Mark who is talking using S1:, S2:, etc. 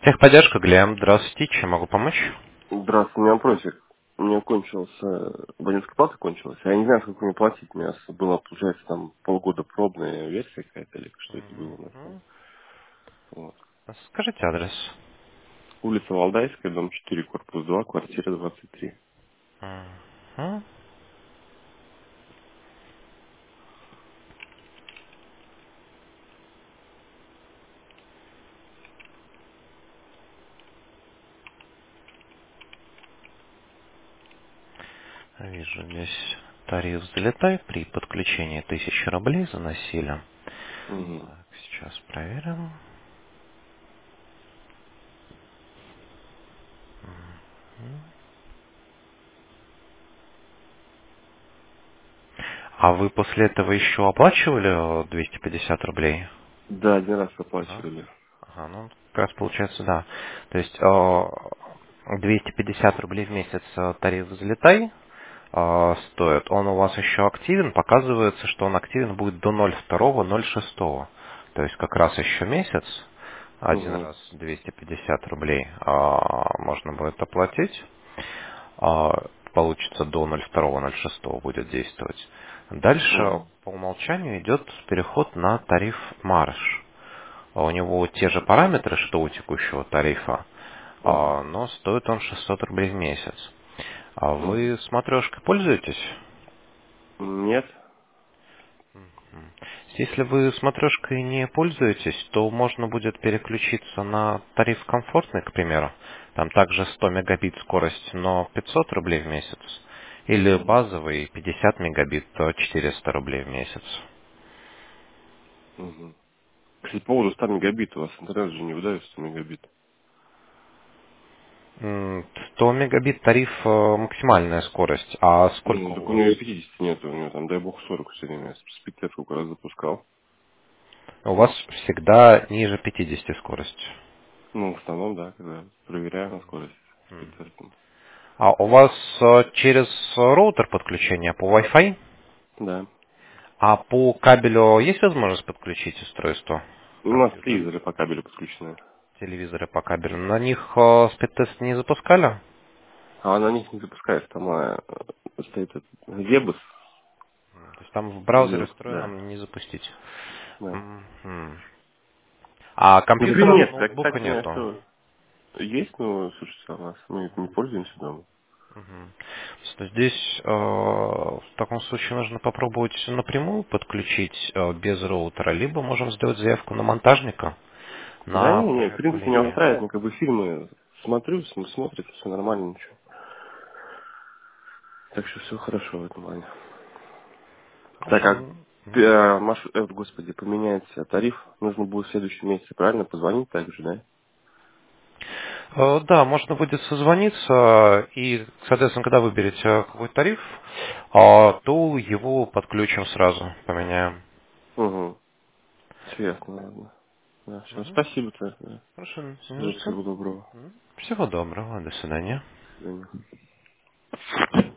S1: Техподдержка, Глеб. Здравствуйте. Чем могу помочь?
S2: Здравствуйте, у меня вопросик. У меня абонентская плата кончилась. Я не знаю, сколько мне платить. У меня была, получается, там полгода пробная версия какая-то, или что это было у нас там.
S1: Мгм.
S2: Вот.
S1: Скажите адрес.
S2: Улица Валдайская, дом 4, корпус 2, квартира 23.
S1: Мгм. Вижу здесь тариф «Залетай» при подключении 1000 рублей заносили.
S2: Угу.
S1: Так, сейчас проверим. А вы после этого еще оплачивали 250 рублей?
S2: Да, один раз
S1: Да.
S2: оплачивали.
S1: Ага, ну, как раз получается, да. То есть 250 рублей в месяц тариф «Взлетай» стоит. Он у вас еще активен. Показывается, что он активен будет до 02.06. То есть как раз еще месяц. Один
S2: Угу.
S1: раз 250 рублей можно будет оплатить. Получится до 02.06 будет действовать. Дальше
S2: Угу.
S1: по умолчанию идет переход на тариф «Марш». У него те же параметры, что у текущего тарифа,
S2: Угу.
S1: но стоит он 600 рублей в месяц. А
S2: Угу.
S1: вы смотрешкой пользуетесь?
S2: Нет.
S1: Если вы смотрешкой не пользуетесь, то можно будет переключиться на тариф комфортный, к примеру. Там также 100 мегабит скорость, но 500 рублей в месяц. Или
S2: Угу.
S1: базовый 50 мегабит, то 400 рублей в месяц.
S2: Угу. Кстати, по поводу 100 мегабит, у вас интернет же не выдает 100 мегабит.
S1: 100 мегабит тариф максимальная скорость. А сколько
S2: Ну,
S1: у
S2: так у
S1: вас?
S2: него и 50 нет, у него там, дай бог, 40 все время. Спидтест сколько раз запускал.
S1: У вас всегда ниже 50 скорость.
S2: Ну, в основном, да, когда проверяю на скорость
S1: М.
S2: спидтестом.
S1: А у вас через роутер подключение по Wi-Fi?
S2: Да.
S1: А по кабелю есть возможность подключить устройство
S2: У
S1: к
S2: нас
S1: компьютеру?
S2: телевизоры по кабелю подключены.
S1: Телевизоры по кабелю. На них спидтест не запускали?
S2: А на них не запускаешь, там стоит этот Вебус,
S1: То есть там в браузере
S2: вирус, да.
S1: встроенном не запустить.
S2: Да.
S1: Мгм. А
S2: Игры
S1: компьютера,
S2: нет, да,
S1: ноутбука
S2: кстати, у меня
S1: нету?
S2: что есть, но, слушайте, у нас мы не пользуемся дома.
S1: Мгм. Что здесь в таком случае нужно попробовать напрямую подключить без роутера, либо можем сделать заявку на монтажника
S2: Да
S1: на
S2: не, в
S1: проверку
S2: принципе, меня
S1: линии.
S2: устраивает, ну, как бы фильмы смотрю, смотрится, все нормально, ничего. Так что все хорошо в этом плане. Так
S1: Хорошо.
S2: как, господи, поменяется тариф, нужно будет в следующем месяце, правильно, позвонить также, да?
S1: Да, можно будет созвониться, и, соответственно, когда выберете какой тариф, то его подключим сразу, поменяем.
S2: Угу. Все ясно, ладно. Да, все,
S1: Мгм.
S2: спасибо-то. Да.
S1: Хорошо,
S2: Тоже
S1: извините.
S2: всего доброго.
S1: Всего доброго, до свидания.
S2: До свидания.